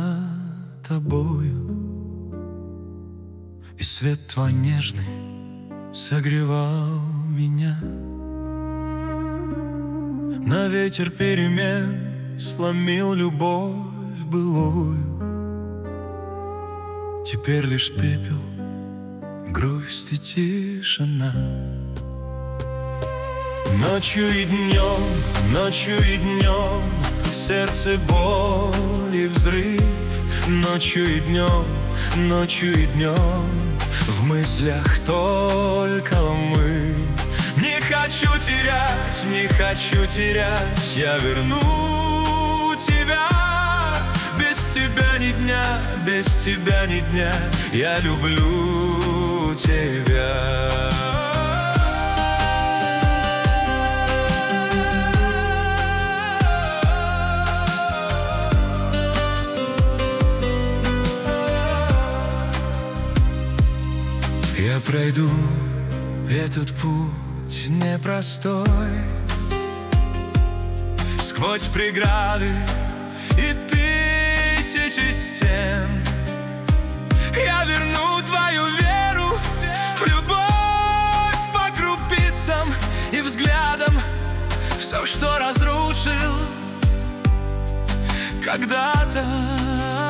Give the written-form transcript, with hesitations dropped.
над тобою, и свет твой нежный согревал меня. На ветер перемен сломил любовь былую. Теперь лишь пепел, грусть и тишина. Ночью и днем в сердце боль и взрыв. Ночью и днем в мыслях только мы. Не хочу терять, я верну тебя. Без тебя ни дня, я люблю тебя. Я пройду этот путь непростой, сквозь преграды и тысячи стен. Я верну твою веру в любовь по крупицам и взглядом все, что разрушил когда-то.